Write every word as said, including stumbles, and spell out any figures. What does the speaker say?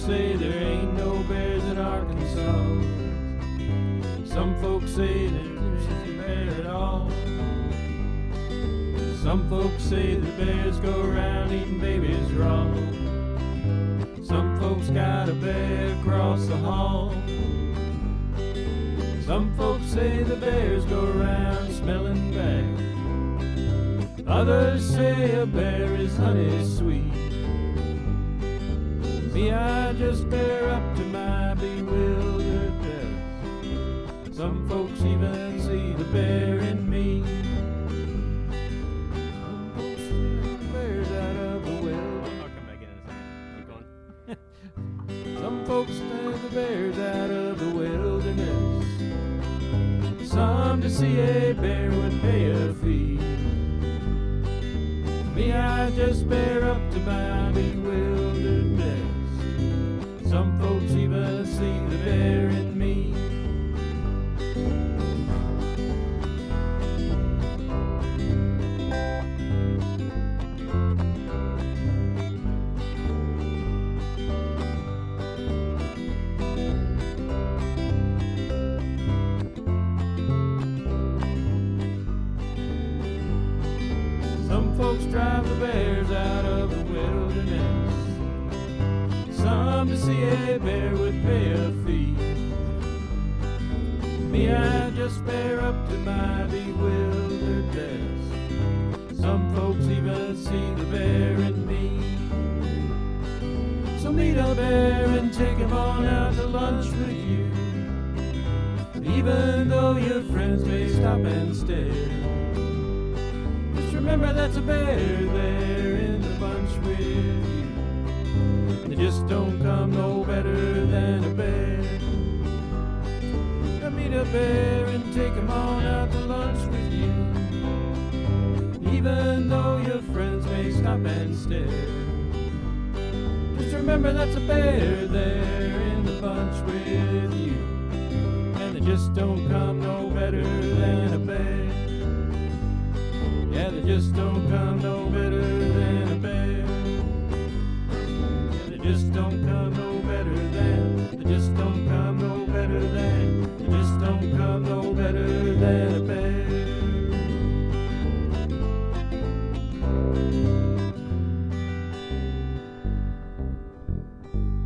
say there ain't no bears in Arkansas. Some folks say there's no bear at all. Some folks say the bears go around eating babies raw. Some folks got a bear across the hall. Some folks say the bears go around smelling bad. Others say a bear is honey sweet. Me, I just bear up to my bewildered death. Some folks even see the bear in me. Some folks bear the bears out of the wilderness. Some to see a bear would pay a fee. Me, I just bear up to my bewilderness. Some folks even see the bear in me. Some folks drive the bears out of the wilderness. Some to see a bear would pay a fee. Me, I just bear up to my bewilderness. Some folks even see the bear in me. So meet a bear and take him on out to lunch with you. Even though your friends may stop and stare, remember that's a bear there in the bunch with you. They just don't come no better than a bear. Now meet a bear and take him on out to lunch with you. Even though your friends may stop and stare, just remember that's a bear there in the bunch with you. And they just don't come no better than a bear. Yeah, they just don't come no better